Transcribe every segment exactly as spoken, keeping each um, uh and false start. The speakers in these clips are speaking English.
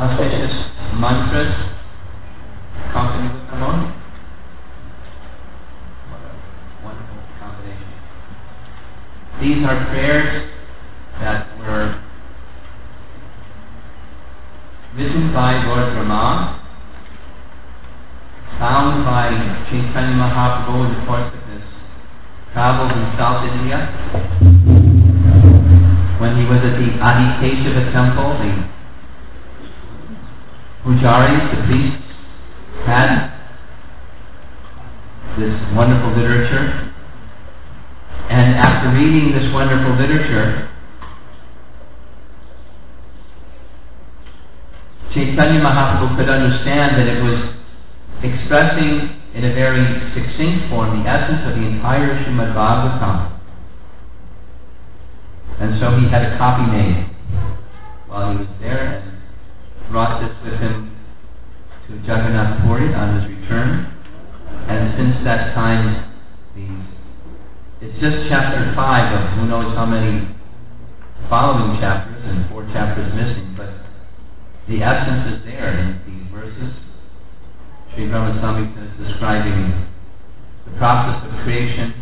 auspicious mantras accompany with harmony. What a wonderful combination. These are prayers that were written by Lord Brahma, found by Chaitanya Mahaprabhu in the course of his travels in South India. When he was at the Adi Keshava temple, the pujaris, the priests, had this wonderful literature. And after reading this wonderful literature, Chaitanya Mahaprabhu could understand that it was expressing in a very succinct form the essence of the entire Srimad Bhagavatam. And so he had a copy made while he was there and brought this with him to Jagannath Puri on his return. And since that time, the, it's just chapter five of who knows how many following chapters, and four chapters missing, but the essence is there in these verses. Sri Ramaswamy is describing the process of creation.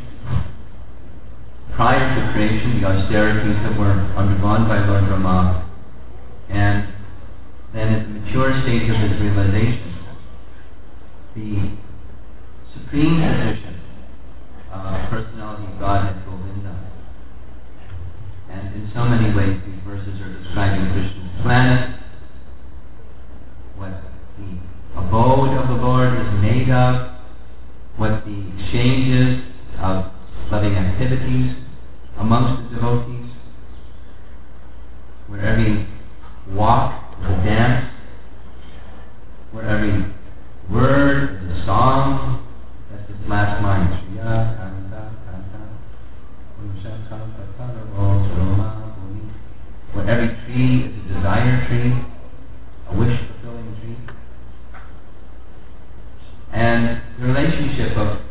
Prior to creation, the austerities that were undergone by Lord Brahma, and then at the mature stage of his realization, the supreme position of personality of Godhead, Govinda. And in so many ways, these verses are describing Krishna's planet, what the abode of the Lord is made of, what the exchanges of loving activities amongst the devotees, where every walk is a dance, where every word is a song. That's this last line. Where every tree is a desire tree, a wish-fulfilling tree. And the relationship of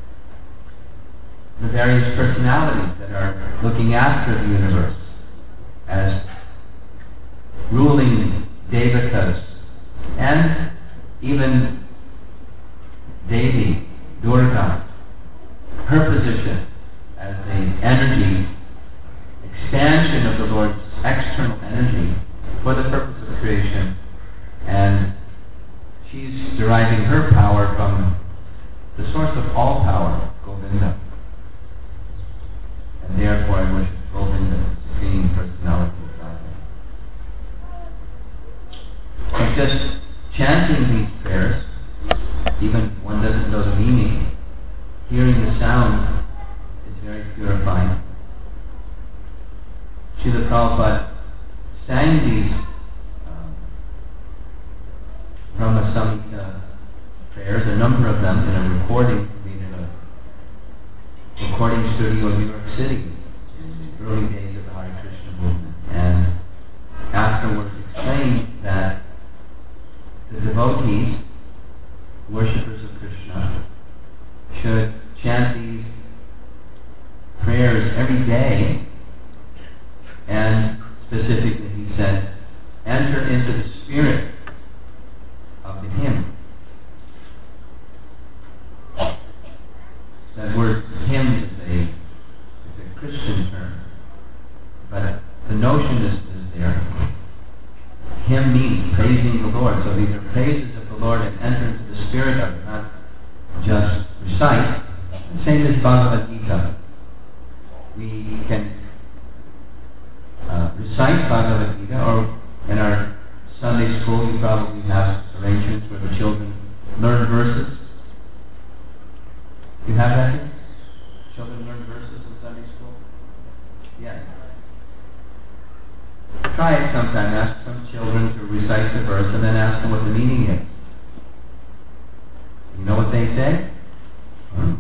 the various personalities that are looking after the universe as ruling devatas, and even Devi, Durga, her position as the energy, expansion of the Lord's external energy for the purpose of creation, and she's deriving her power from the source of all power, Govinda. And therefore I worship Govinda, the supreme personality of Godhead. And just chanting these prayers, even if one doesn't know the meaning, hearing the sound is very purifying. Srila Prabhupada sang these um, Brahma Samhita prayers, a number of them, in a recording made in a recording studio in New York City in the early days of the Hare Krishna movement, and afterwards explained that the devotees, worshippers of Krishna, should chant these prayers every day, and specifically he said, enter into the spirit of the hymn. That word hymn is a, is a Christian term, but the notion is, is there. Hymn means praising the Lord, so these are praises of the Lord and enter into the spirit of it, not just recite. The same as Bhagavad Gita. We can uh, recite Bhagavad Gita, or in our Sunday school you probably have arrangements where the children learn verses. You have that here? Children learn verses in Sunday school? Yes. Try it sometime. Ask some children to recite the verse and then ask them what the meaning is. You know what they say? Hmm.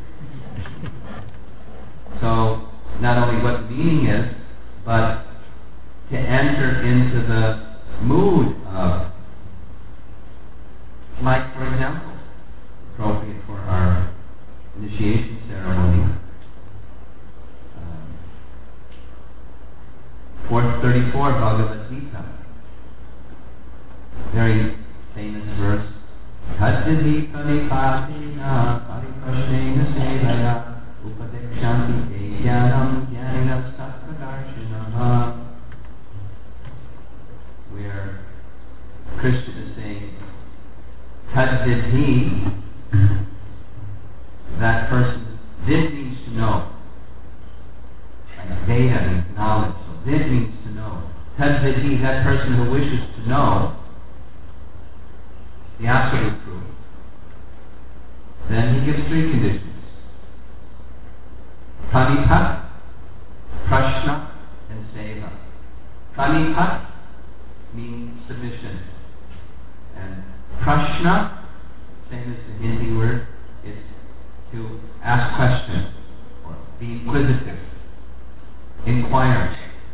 So, not only what the meaning is, but to enter into the mood of, like, for example, appropriate for our initiation ceremony, um, four thirty-four Bhagavad Gita. very famous verse, Tadvidhi pranipātina pariprashnena sevaya upadekshanti te jnanam jnaninas tattvadarshinaha, where Krishna is saying, Tadvidhi, that person, vid means to know. Like Veda means knowledge, so vid means to know. Tadvidhi, that person who wishes to know the absolute truth. Then he gives three conditions. Pranipat, prashna, and seva. Pranipat means submission. And prashna, same as the Hindi word, is to ask questions or be inquisitive, inquire.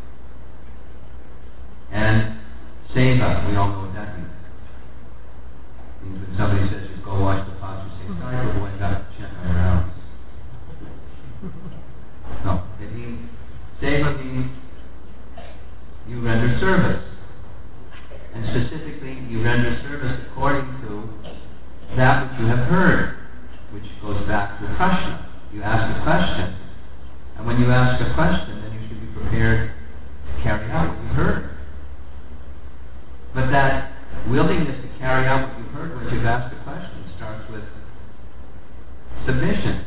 And seva, we all know what that means. It means when somebody says you go watch the past, you say, sorry for going back to check my rounds. No, it means, seva means you render service. And specifically, you render service according to that which you have heard, which goes back to prashna. You ask a question, and when you ask a question, then you should be prepared to carry out what you heard. But that willingness to carry out what you've heard when you've asked a question starts with submission.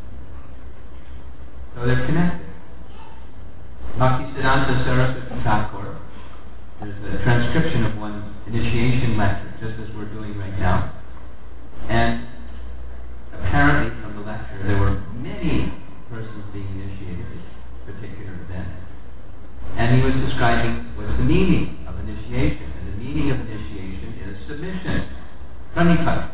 So they're connected. Bhaktisiddhanta Saraswati Thakur, there's a transcription of one initiation lecture, just as we're doing right now. And apparently from the lecture there were many persons being initiated at this particular event. And he was describing what's the meaning of initiation. And the meaning of initiation is submission. Pranipat.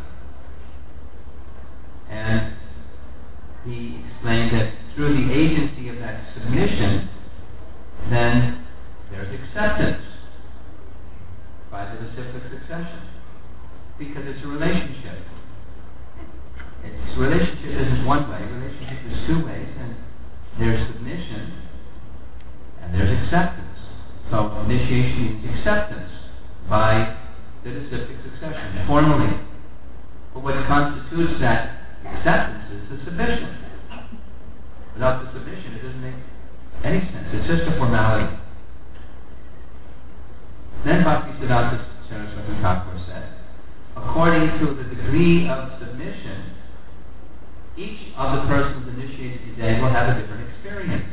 And he explained that through the agency of that submission, then there's acceptance by the disciplic succession. Because it's a relationship. It's relationship isn't one way, relationship is two ways, and there's submission and there's acceptance. So initiation means acceptance by the disciplic succession, formally. But what constitutes that acceptance is the submission. Without the submission, it doesn't make any sense. It's just a formality. Then Bhaktisiddhanta Saraswati Thakur said, according to the degree of submission, each of the persons initiated today will have a different experience.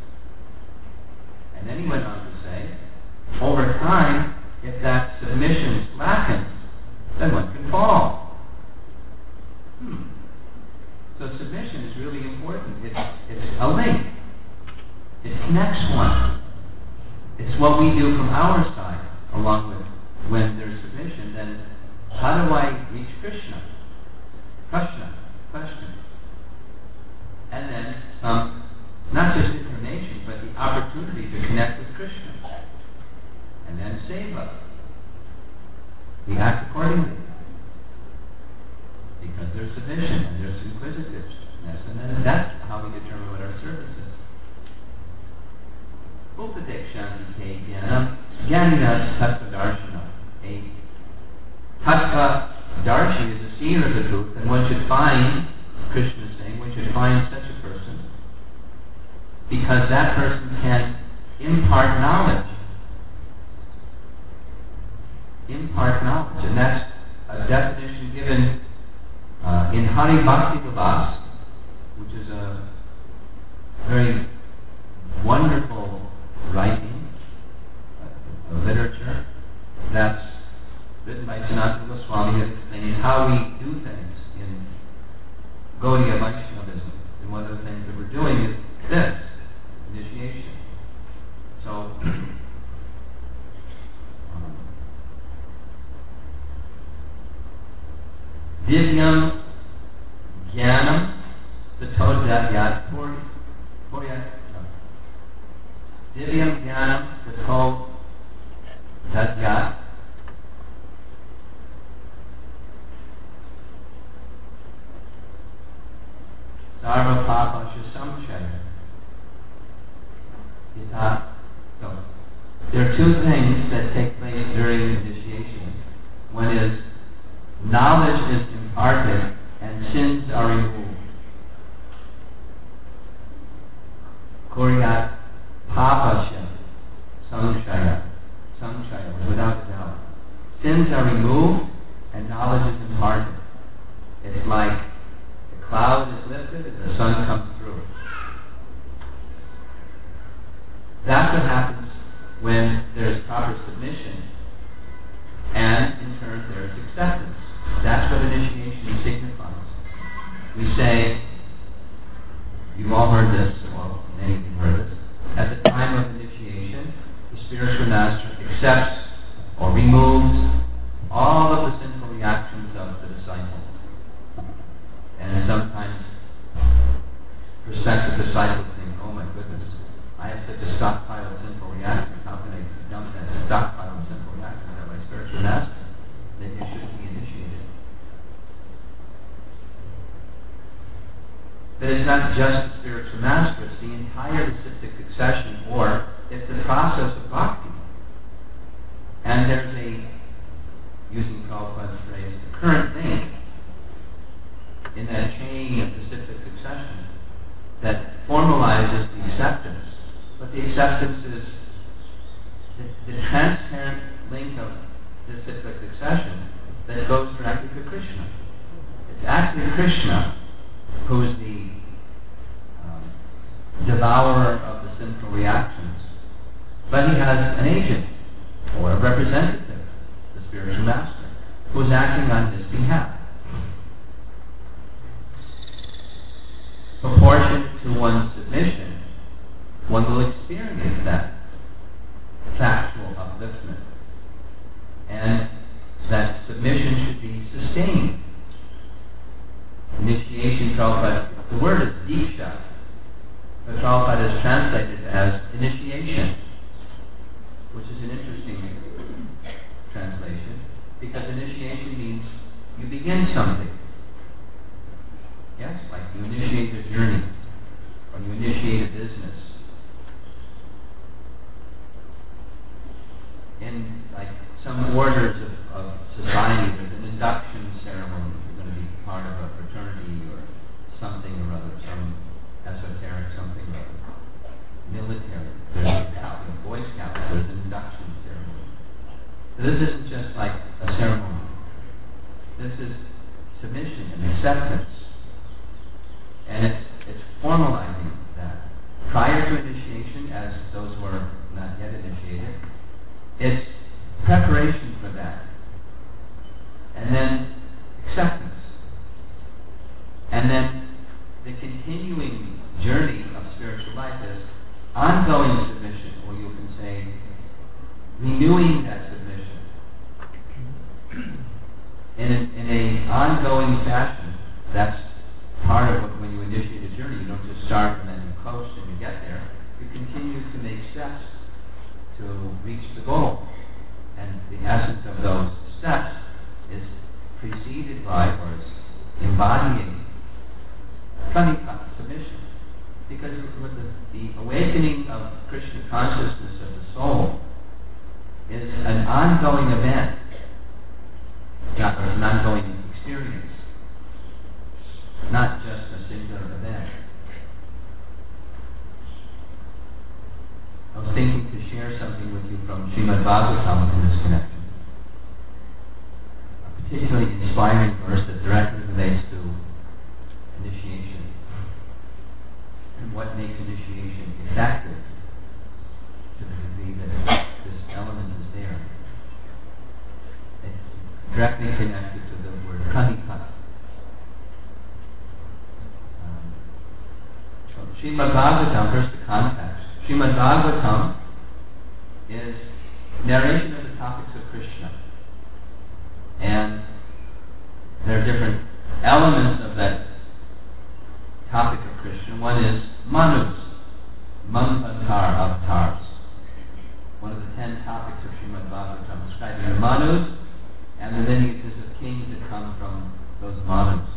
And then he went on to say, over time, if that submission slackens, then one can fall. Hmm. So submission is really important. It's, it's a link. It connects one. It's what we do from our side, along with when there's submission, then how do I reach Krishna? Krishna, question. And then some, not just information, but the opportunity to connect with Krishna. And then seva. We act accordingly. Because there's submission and there's inquisitiveness. And then that's how we determine what our service is. Upadekshanti te jnanam jnaninas tattvadarshina. A tattvadarshi is a seer of the truth, and one should find, Krishna is saying, one should find such a person because that person can impart knowledge. Impart knowledge. And that's a definition given uh, in Hari Bhakti Vilas, which is a very wonderful writing, uh, literature, that's written by Sanatana Goswami, explaining how we do things in Gaudiya Vaishnavism. And one of the things that we're doing is this, initiation. So, um, Divyam Jnanam Tato Poyat. Divyam Jnanam Tato Tatyat. Sarva Papa Shasamchaya. So, there are two things that take place during initiation. One is, knowledge is imparted and sins are removed. Kuryat papasya samshaya. Samshaya, without a doubt. Sins are removed and knowledge is imparted. It's like the cloud is lifted and the sun comes through. That's what happens when there's proper submission and in turn there's acceptance. That's what initiation signifies. We say, you've all heard this, well, many of you heard this, at the time of initiation, the spiritual master accepts or removes all of the sinful reactions of the disciple. And sometimes prospective disciples think, oh my goodness, I have such a stockpile of sinful reactions. How can I dump that stockpile of sinful reactions on my spiritual master? Then you shouldn't be initiated. But it's not just the spiritual master, it's the entire disciplic succession, or it's the process of bhakti. And there's a, using Prabhupada's phrase, the current link in that chain of disciplic succession that formalizes the acceptance. But the acceptance is the, the transparent link of disciplic succession that goes directly to Krishna. It's actually Krishna who's the um, devourer of the sinful reactions. But he has an agent, or a representative, the spiritual master, who's acting on his behalf. Proportionate to one's submission, one will experience that factual upliftment. And that submission should be sustained. Initiation, Prabhupada, the word is diksha, but Prabhupada is translated as initiation, which is an interesting translation, because initiation means you begin something. Yes, like you initiate a journey, or you initiate a business. In like some orders of, of society, there's an induction ceremony. You're going to be part of a fraternity or something or other, some esoteric something or other. Military, there's a scout, a Boy Scout, there's an induction ceremony. So this isn't just like a ceremony. This is submission and acceptance. And it's, it's formalizing that. Prior to initiation, as those who are not yet initiated, it's preparation for that. And then acceptance. And then the continuing journey of spiritual life is ongoing submission, or you can say renewing that submission. In an in a ongoing fashion. That's part of what, when you initiate a journey, you don't just start and then you coast and you get there. You continue to make steps to reach the goal. And the essence of those steps is preceded by, or is embodying, pranita, submission. Because with the, the awakening of Krishna consciousness of the soul is an ongoing event, not an ongoing experience, not just a singular event. I was thinking to share something with you from Srimad Bhagavatam in this connection. A particularly inspiring verse that directly relates to initiation and what makes initiation effective to the degree that this element is there. It's directly connected to the word pranita. Um, so Srimad Bhagavatam, first the context. Srimad Bhagavatam is narration of the topics of Krishna. And there are different elements of that topic of Krishna. One is Manus, Manvantar avatars. One of the ten topics of Srimad Bhagavatam describing the Manus and the lineages of kings that come from those Manus.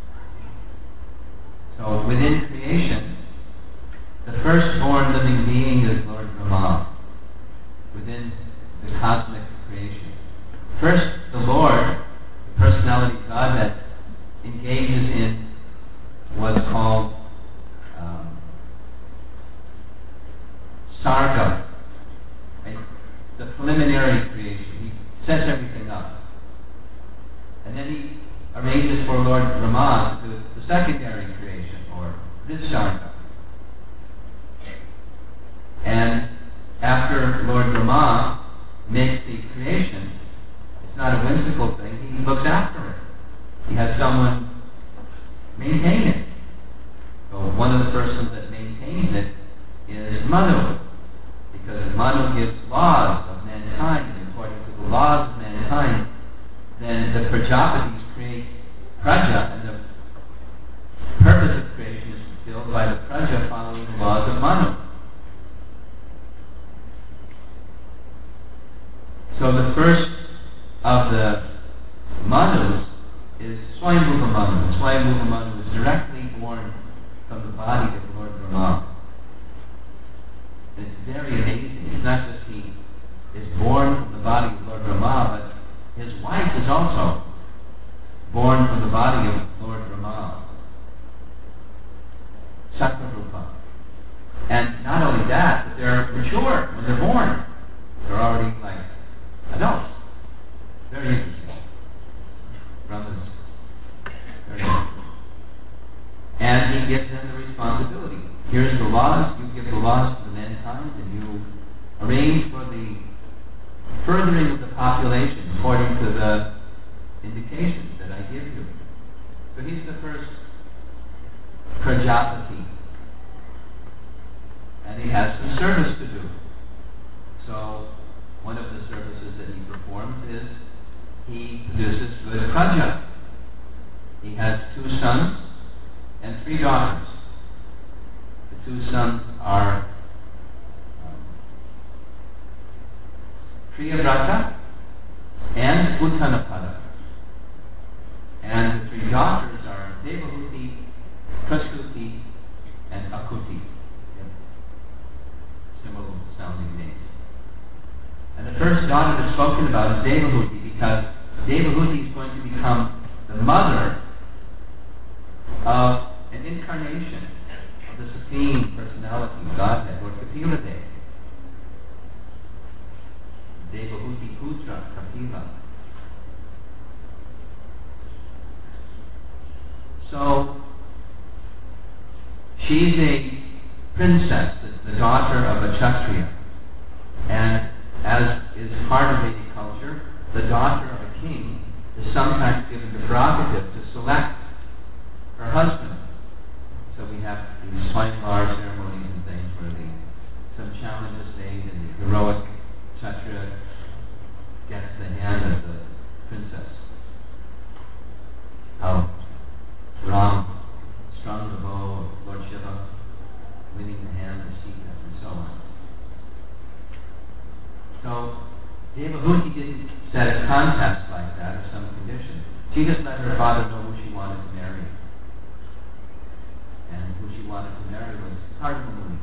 So within creation, the firstborn living being is Lord Brahma within the cosmic creation. First, the Lord Sarga, right? The preliminary creation. He sets everything up. And then he arranges for Lord Rama to do the secondary creation, or Visarga. And after Lord Rama makes the creation, it's not a whimsical thing, he looks after it. He has someone maintain it. So one of the persons that maintains it is Manu, because Manu gives laws of mankind, and according to the laws of mankind, then the Prajapatis create Praja, and the purpose of creation is fulfilled by the Praja following the laws of Manu. So the first of the Manus is Swayambhuva Manu. Swayambhuva Manu is directly born from the body of Lord Brahma. And it's very amazing. It's not just he is born from the body of Lord Brahma, but his wife is also born from the body of Lord Brahma. Sattvarupa. And not only that, but they're mature when they're born. They're already like adults. Very interesting. Brahmas. Very interesting. And he gives them the responsibility. Here's the laws, you give the laws to the mankind, and you arrange for the furthering of the population according to the indications that I give you. So he's the first Prajapati. And he has some service to do. So one of the services that he performs is he produces good praja. He has two sons and three daughters. The two sons are um, Priyavrata and Uttanapada. And the three daughters are Devahuti, Prastuti, and Akuti. Similar sounding names. And the first daughter that's spoken about is Devahuti, because Devahuti is going to become the mother of an incarnation of the Supreme Personality of Godhead, Lord Kapila Deva. Devahuti Putra Kapila. So, she's a princess, the daughter of a Kshatriya. And as is part of Vedic culture, the daughter of a king is sometimes given the prerogative to select her husband. So we have these Swayamvar ceremonies and things where the, some challenge is made and the heroic Kshatriya gets the hand of the princess. How Ram strung the bow of Lord Shiva, winning the hand of Sita, and so on. So Devahuti didn't set a contest like that or some condition. She just let her father know who she wanted to marry. And who she wanted to marry was Kardamuni.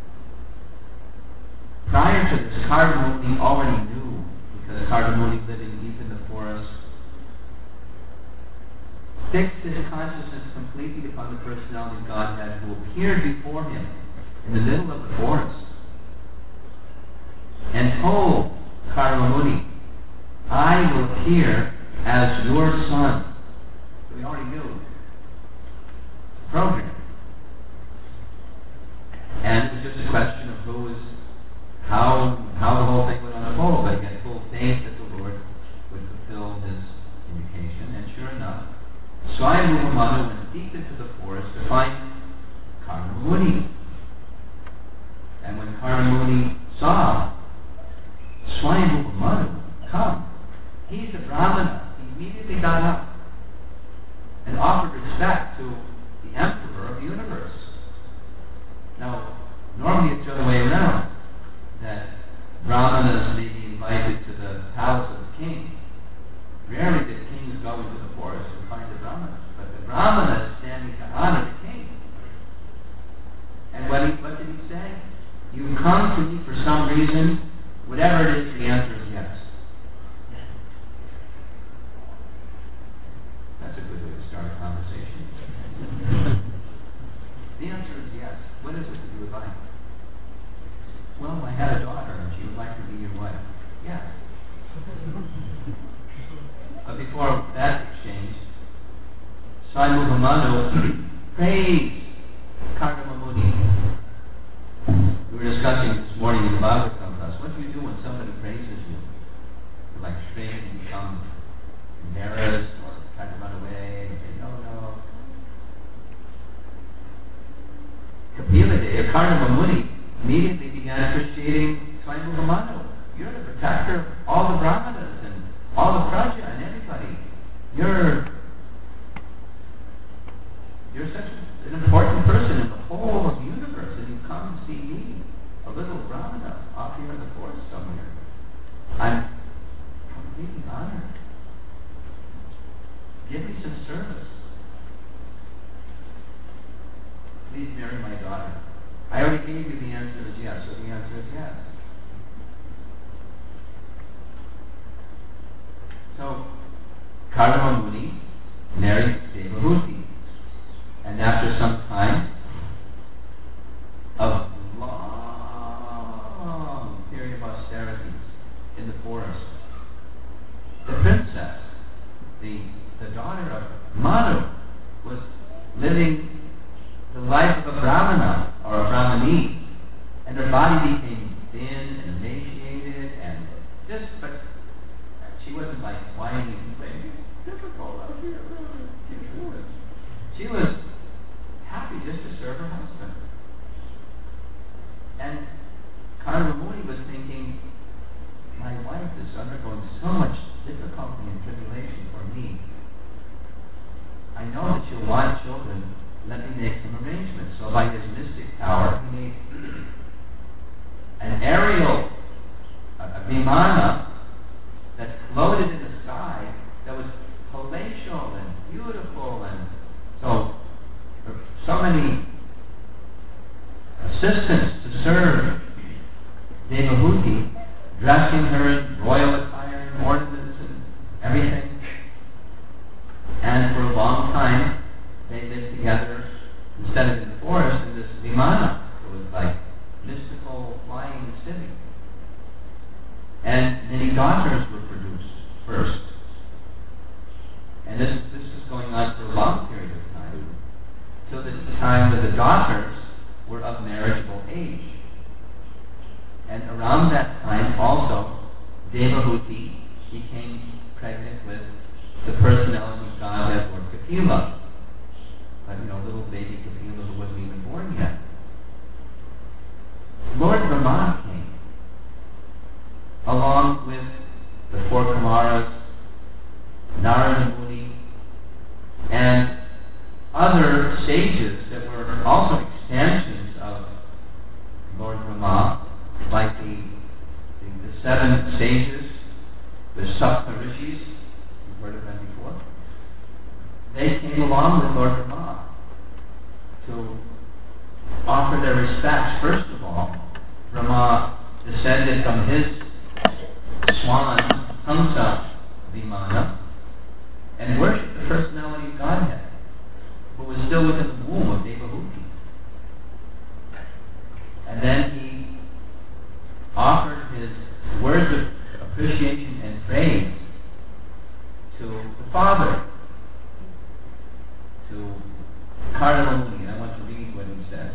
Prior to this, Kardamuni already knew, because Kardamuni, living deep in the forest, fixed his consciousness completely upon the personality of Godhead who appeared before him in the middle of the forest and told Kardamuni, I will appear as your son. So we already knew the program. And it was just a question of who was, how, how the whole thing would unfold. But he had full faith that the Lord would fulfill his indication. And sure enough, Swayambhuva Manu went deep into the forest to find Kardamuni. And when Kardamuni saw Swayambhuva Manu come, he's a Brahmana. He immediately got up and offered respect to the Emperor of the universe. Now, normally it's the other way around, that Brahmanas may be invited to the palace of the king. Rarely did kings go into the forest to find the Brahmanas, but the Brahmana is standing to honor the king. And what, he, what did he say? You come to me for some reason, whatever it is, the answer is yes. That's a good way to start a conversation. The answer is yes. What is it that you would like? Well, had a daughter and she would like to be your wife. Yes. But before that exchange, Swami Brahmanu praised Kardama Muni. We were discussing this morning in the Bhagavatam class. What do you do when somebody praises you? You like shrink and become embarrassed or try to run away and say, no, no. Kapila Dev, Kardama Muni, immediately began appreciating Swami Brahmanu. You're the protector of all the Brahmanas and all the Praja and everybody. You're you're such an important person in the whole of the universe, and you come and see me, a little Brahmana, off here in the forest somewhere. I'm completely honored. Give me some service. Please marry my daughter. I already gave you the answer is yes, so the answer is yes. So, Kardama Muni married Devahuti. And after some time of long period of austerities in the forest, the princess, the, the daughter of Manu, was living the life of a Brahmana or a Brahmani, and her body became thin and emaciated and just, but she wasn't like whining and saying, it's difficult out here, she was happy just to serve her husband. And Kardama Muni was thinking, my wife is undergoing so much difficulty and tribulation for me. I know that she'll want children. Let me make some arrangements. So by his mystic power, he made an aerial, a, a vimana that floated in the sky that was palatial and beautiful, and so so many assistants to serve Devahuti, dressing her in royal attire and ornaments and everything. And for a long time, they lived together instead of in the forest in this vimana. It was like mystical flying city. And many daughters were produced first. And this, this was going on for a long period of time, till the time that the daughters were of marriageable age. And around that time also, Devahuti became pregnant with the personality of Godhead, or Kapila. But you know, little baby Kapila who wasn't even born yet. Lord Brahma came, along with the four Kumaras, Narada Muni, and other sages that were also extensions of Lord Brahma, like the, the, the seven sages, the Sapta Rishis, you've heard of them before. They came along with Lord Brahma to offer their respects. First of all, Brahma descended from his swan, Hamsa Vimana, and worshipped the personality of Godhead, who was still within the womb of Devahuti. And then he offered his words of appreciation and praise to the Father, to Kardama Muni. I want to read what he says.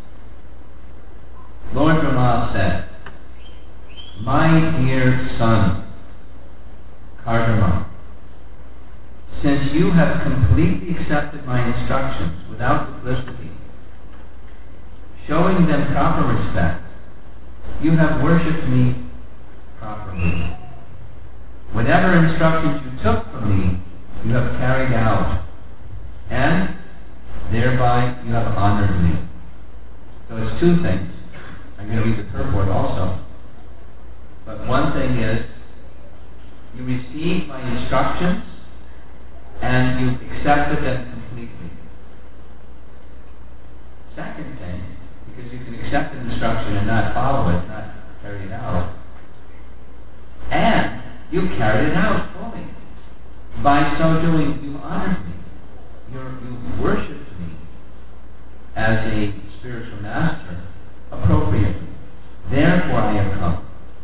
Lord Brahma said, my dear son, Kardama, since you have completely accepted my instructions without duplicity, showing them proper respect, you have worshipped me properly. Whatever instructions you took from me, you have carried out, and thereby you have honored me. So it's two things. I'm going to read the purport also. But one thing is, you received my instructions and you accepted them completely. Second thing, because you can accept an instruction and not follow it, not carry it out, and you carried it out fully. By so doing, you honored me. You're, you worshipped me as a spiritual master appropriately. Therefore, may have come.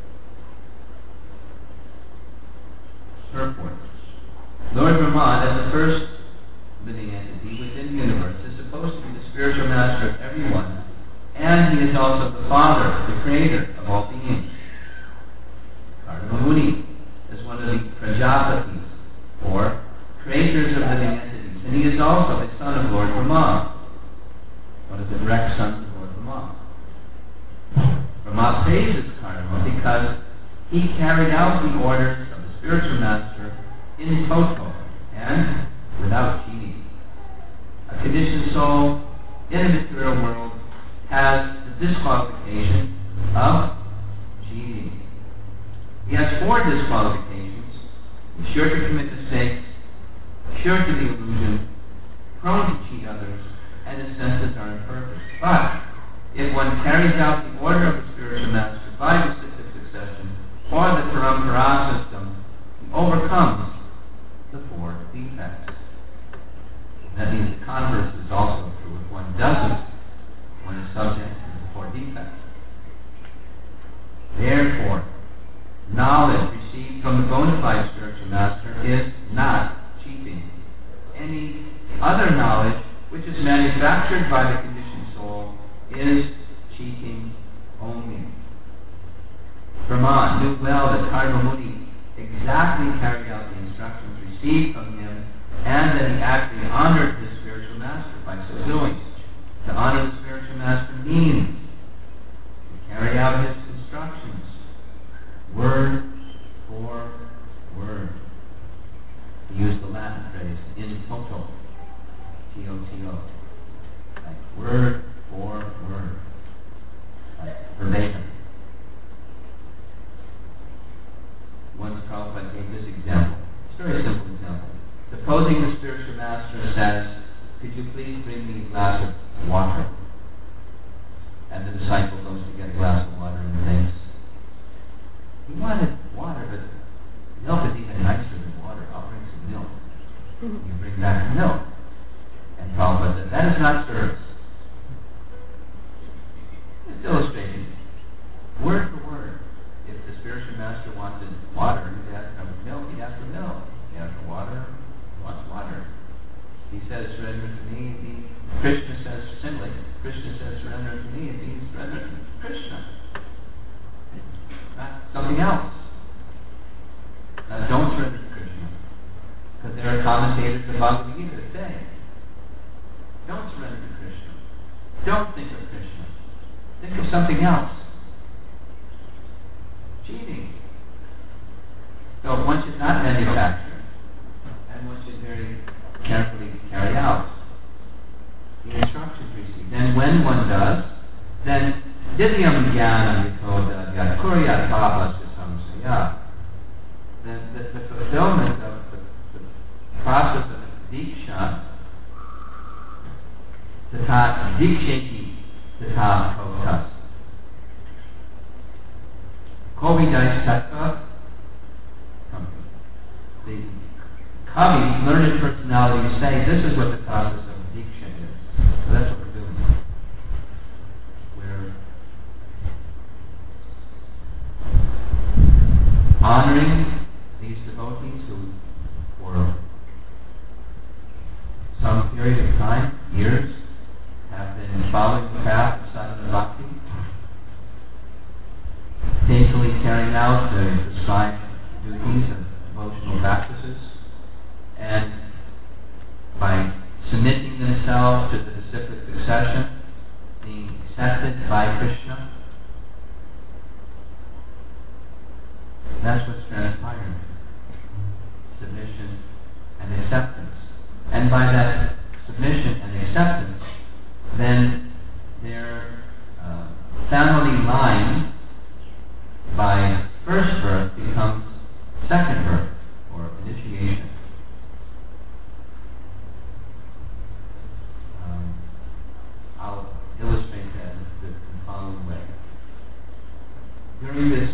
Purport. Lord Brahma, as the first living entity within the universe, is supposed to be the spiritual master of everyone, and he is also the father, the creator of all beings. Karma Muni is one of the Prajapatis, or creators of living entities, and he is also the son of Lord Brahma, one of the direct sons of Lord Brahma. Brahma praises Karma because he carried out the orders of the spiritual master in toto and without cheating. A conditioned soul in the material world has the disqualification of cheating. He has four disqualifications: he's sure to commit mistakes, sure to be illusion, prone to cheat others, and his senses are imperfect. But if one carries out the order of the spiritual master by reciprocal succession or the parampara system, he overcomes the four defects. That means the converse is also true. If one doesn't, one is subject to the four defects. Therefore, knowledge received from the bona fide spiritual master is not cheating. Any other knowledge which is manufactured by the conditioned soul is cheating only. Brahma knew well that Karma Muni exactly carried out the instructions received from him, and that he actually honored his spiritual master by so doing. To honor the spiritual master means to carry out his instructions, word for word. He used the Latin phrase, in toto, T O T O, like word for word, like verbatim. Once Prabhupada gave this example. It's a very simple example. Supposing the spiritual master says, could you please bring me a glass of water? And the disciple goes to get a glass of water and thinks, he wanted water, but milk is even nicer than water. I'll bring some milk. You bring back the milk. And Prabhupada said, that is not service. It's illustrated, word for word. If the spiritual master wanted water, he'd ask for milk, he'd ask for milk. He asked for water, he wants water. He says, surrender to me, he, Krishna says, simply, Krishna says, surrender to me, it means surrender to Krishna. Not something else. Now, don't surrender to Krishna. Because there are commentators of Bhagavad Gita that say, don't surrender to Krishna. Don't think of Krishna. Think of something else. Cheating. So one should not manufacture, and one should very carefully carry out the instructions received. And when one does, then divyam jnanam yatoda yakurya papas samsaya. Then the, the fulfillment of the, the process of diksha, tata diksheti tata kotas. Kovidai Sattva, the Kavi, learned personalities, say this is what the process of Diksha is. So that's what we're doing. We're honoring these devotees who, for some period of time, years, have been following the path of sadhana bhakti, faithfully carrying out the prescribed duties of devotional practices, and by submitting themselves to the disciplic succession, being accepted by Krishna. That's what's transpiring. Submission and acceptance. And by that submission and acceptance, then their uh, family line by first birth becomes second birth, or initiation. Um, I'll illustrate that in the following way. During this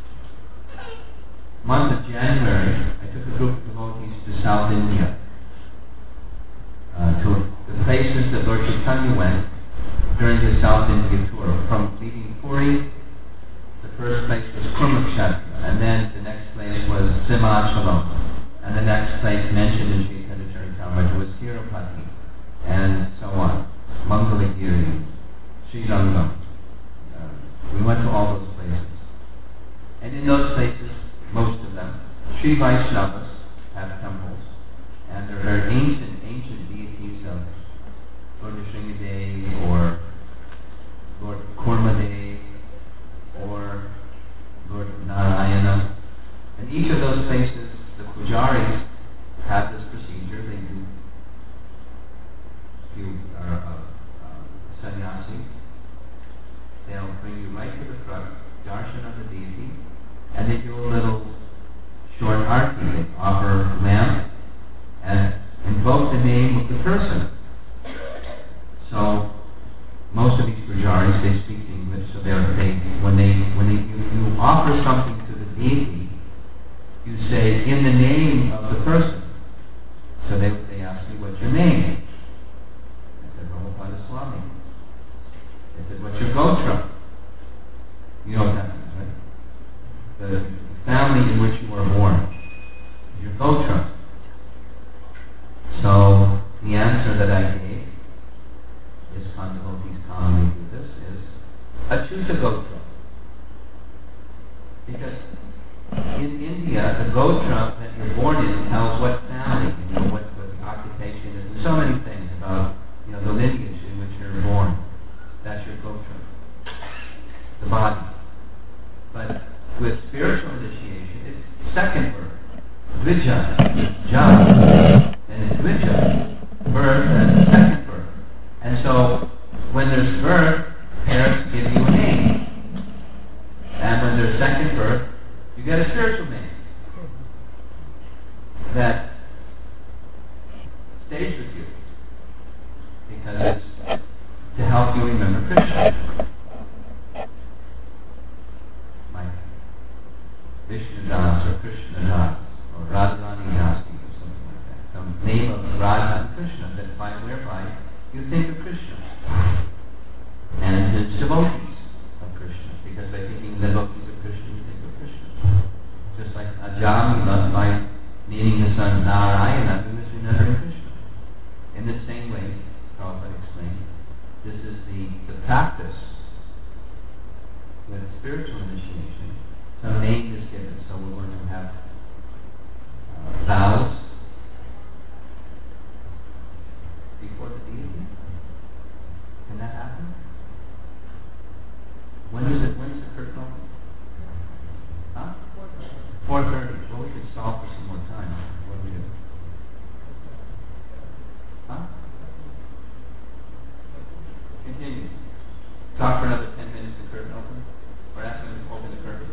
month of January, I took a group of devotees to South India, uh, to the places that Lord Chaitanya went during his South India tour, from leaving Puri the first place was Kurmakshetra, and then the next place was Simachalam, and the next place mentioned in Chaitanya Charitamrita was Tirupati, and so on, Mangalagiri, Srirangam. Uh, we went to all those places. And in those places, most of them, Sri Vaishnavas have temples, and there are ancient, ancient deities of Lord Nrsimhadev or Lord Kurmadev or Lord Narayana. And each of those places, the pujaris have this procedure. They do, if you are a, a sannyasi, they'll bring you right to the front, darshan of the deity, and they do a little short arti. They offer lamp and invoke the name of the person. So most of these pujaris, they speak English, so they're they when they when they you, you offer something to the deity, you say in the name of the person. So they they ask me, what's your name? I said, Prabhupada Swami. They said, what's your gotra? You know what that means, right? The family in which you were born, your gotra. So the answer that I gave, ISKCON devotees commonly do this, is Achyuta Gotra. Because in India, the gotra that you're born in tells what family, you know, what, what the occupation is, and so many things about, you know, the lineage in which you're born. That's your gotra, the body. But with spiritual initiation, it's second birth, Vija, Jha, and it's Vija, birth and second birth. And so, when there's birth, parents give you a name. And when there's second birth, you get a spiritual name that stays with you. Because it's to help you remember Krishna. Like Vishnu Das or Krishna Das or Radharani Dasi or something like that. Some name of Radha and Krishna that by whereby you think of Krishna. And it's devotees of Krishna, because by thinking devotees of Krishna, you think of Krishna. Just like Ajamila, by naming the son Narayana, he was remembering Krishna. In the same way, Prabhupada explained, this is the, the practice with spiritual initiation. Some name is given, so we're going to have uh, vows before the deity. Can that happen? When is it? When is the curtain open? Huh? Four thirty. Well, we could stall for some more time. What do we do? Huh? Continue. Talk for another ten minutes. The curtain open. Or ask them to open the curtain.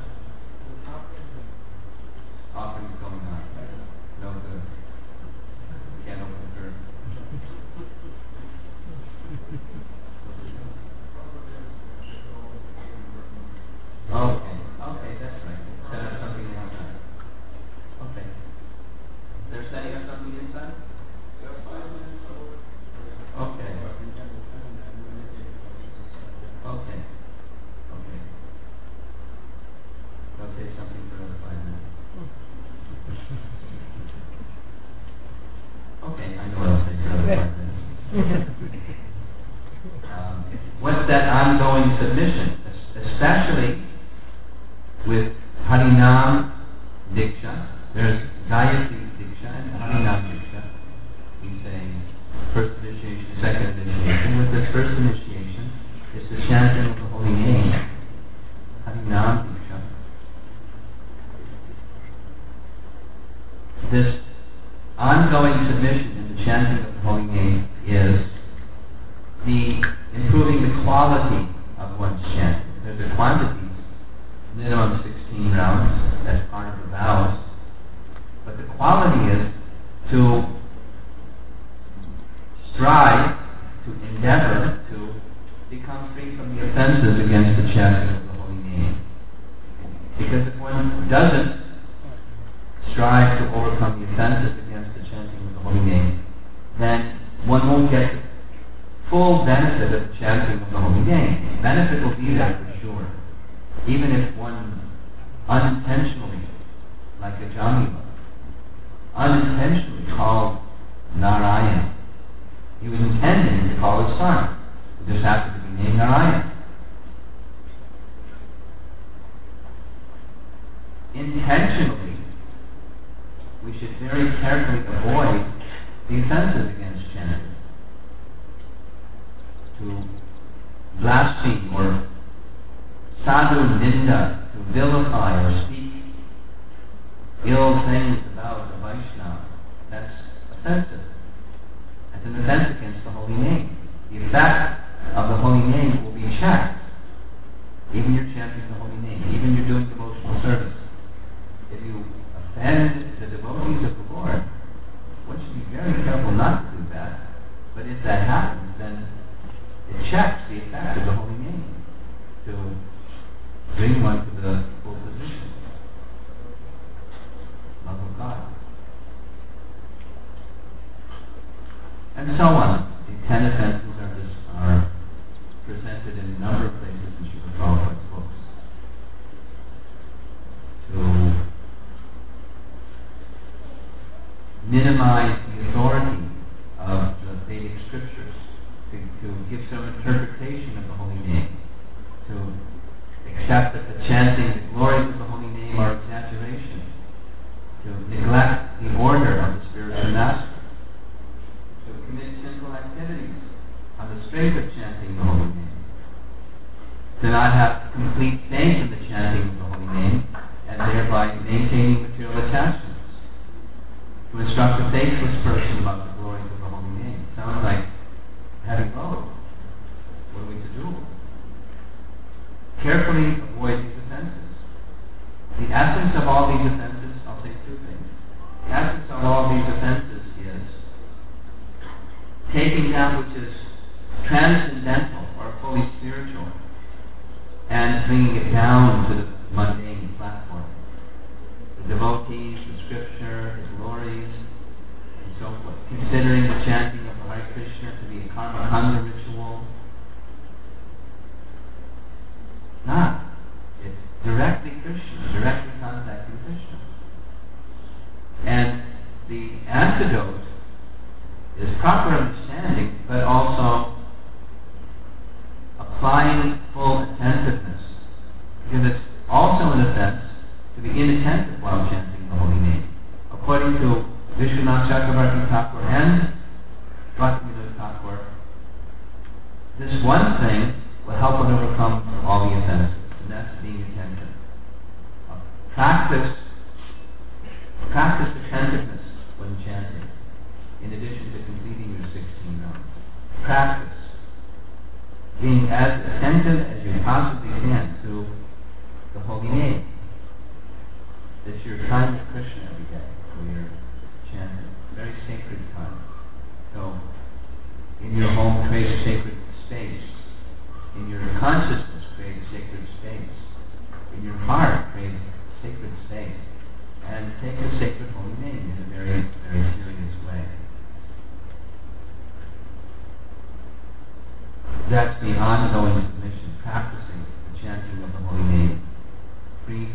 Offering's going on. No good. Can't open the curtain. Okay, okay, that's right. Set up something outside. Okay. They're setting up something inside? Okay. Okay. Okay. They'll say something for another five minutes. Okay, I know what I'll say for another five minutes. um, what's that ongoing submission? Especially with Harinam Diksha. There's Gayatri Diksha and Harinam Diksha. We say first initiation, second initiation. With this first initiation, it's the chanting of the holy name. Harinam Diksha. This ongoing submission in the chanting of the holy name is the improving the quality of one's chanting. There's a quantity, minimum sixteen rounds, that's part of the vows. But the quality is to strive, to endeavor to become free from the offenses against the chanting of the holy name. Because if one doesn't strive to overcome the offenses against the chanting of the holy name, then one won't get full benefit of the chanting of the holy name. Benefit will be there for sure, even if one unintentionally, like a Jamila, unintentionally called Narayana, he was intending to call his son. It just happened to be named Narayana. Intentionally, we should very carefully avoid the offenses against chanting. To blaspheme or sadhu ninda, to vilify or speak ill things about the Vaishnava, that's offensive. That's an offense against the holy name. The effect of the holy name will be checked. Even you're chanting the holy name, even you're doing devotional service. If you offend the devotees of the Lord, one should be very careful not to do that. But if that happens, then it checks the effect of the holy name to bring one to the full position. Love of God. And so on. The ten offenses are, just, are presented in a number of places in Srila Prabhupada's books. To minimize the authority of the Vedic scriptures, to, to give some interpretation of the holy name, to accept that the chanting, the glories of the holy name are exaggeration, to neglect the order of the spiritual master, to commit sinful activities on the strength of chanting the holy name, to not have complete faith in the chanting of the holy name, and thereby maintaining material attachments, to instruct a faithless person about the glories of the holy name. Sounds like heavy load. What are we to do? Carefully avoid these offenses. The essence of all these offenses, I'll say two things. The essence of all these offenses is taking that which is transcendental or fully spiritual and bringing it down to the mundane platform. The devotees, the scripture, the glories, and so forth. Considering the chanting of Hare Krishna to be a karma kanda ritual. Not. It's directly Krishna, directly contacting Krishna. And the antidote is proper understanding, but also applying full attentiveness. Because it's also an offense to be inattentive while chanting the holy name. According to Vishwanath Chakravarti Thakur and Bhaktivinoda Thakur, this one thing will help one overcome all the offenses, and that's being attentive. Uh, practice, practice attentiveness when chanting, in addition to completing your sixteen rounds. Practice being as attentive as you possibly can to the holy name. It's your time with Krishna every day when you're chanting. Very sacred time. So, in your home, create a sacred space. In your consciousness, create a sacred space. In your heart, create a sacred space. And take the sacred holy name in a very, very serious way. That's the ongoing submission, practicing the chanting of the holy name. Bringing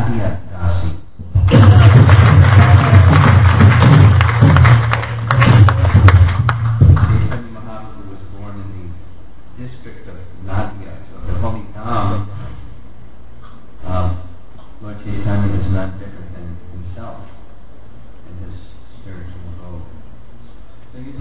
Nadia Dasi. Chaitanya Mahaprabhu was born in the district of Nadia, so the holy Dham. Um, Lord Chaitanya is not different than himself in his spiritual abode. So you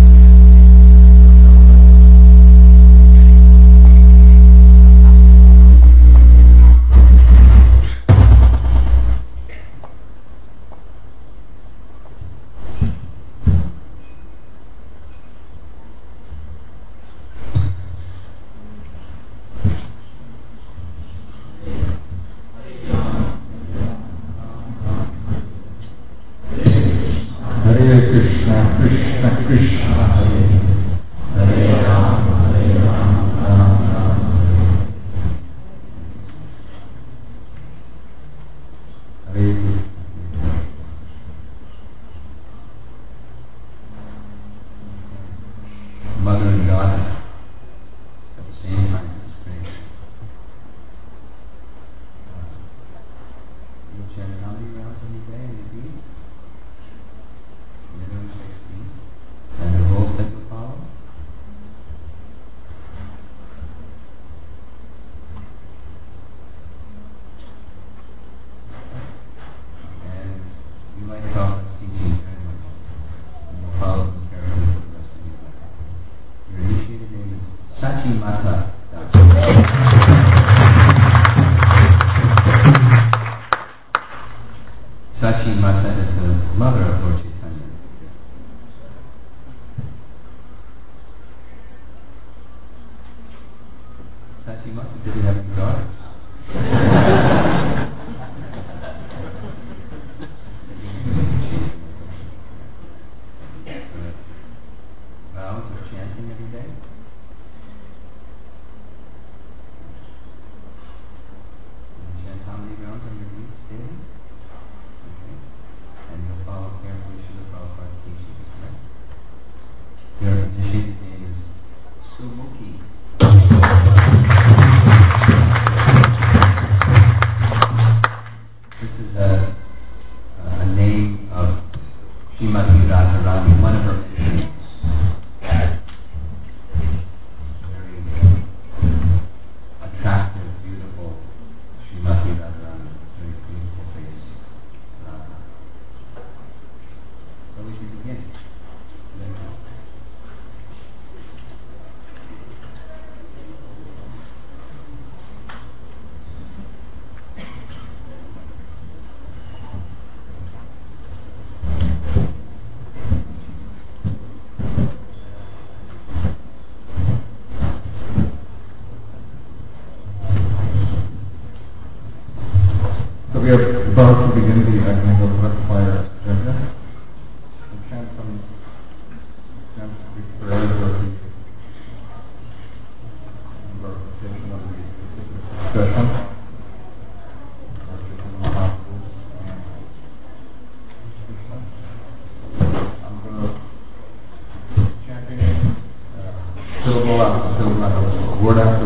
mother and daughter at the same time. It's great. Uh, you chant how many rounds every day in the beat? Minimum sixteen. And the rules that you follow? And you like Prabhupada's teachings very much. And you follow them carefully for the rest of your life. Your initiated name is Sachi Mata Dasi. Sachi Mata is the mother of Lord Chaitanya. Sachi Mata, did he have any daughters? Vows of chanting every day? You chant how many rounds on your beats daily? Okay. And you'll follow carefully Srila Prabhupada's teachings, right? Your initiated name is Sumukhi. This is a, a name of Srimati Radharani, one of her missions. Very attractive, beautiful Srimati Radharani, very beautiful face. Radha. So we should begin. So we are about to begin the Agni-Hotra fire agenda. We chant some Sanskrit prayers of the glorification of the discussion. I'm going to chanting uh, syllable after syllable, word after